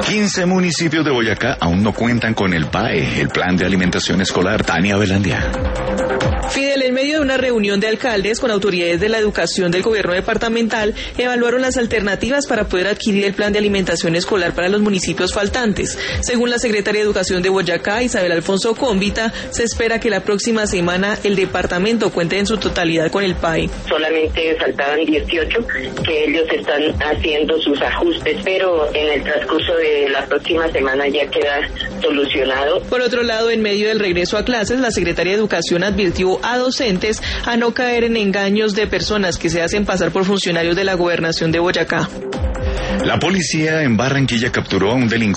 15 municipios de Boyacá aún no cuentan con el PAE, el Plan de Alimentación Escolar. Tania Belandia. Fidel, en medio de una reunión de alcaldes con autoridades de la educación del gobierno departamental, evaluaron las alternativas para poder adquirir el plan de alimentación escolar para los municipios faltantes. Según la secretaria de Educación de Boyacá, Isabel Alfonso Cómbita, se espera que la próxima semana el departamento cuente en su totalidad con el PAE. Solamente faltaban 18, que ellos están haciendo sus ajustes, pero en el transcurso de la próxima semana ya queda solucionado. Por otro lado, en medio del regreso a clases, la secretaria de Educación advirtió a docentes a no caer en engaños de personas que se hacen pasar por funcionarios de la gobernación de Boyacá. La policía en Barranquilla capturó a un delincuente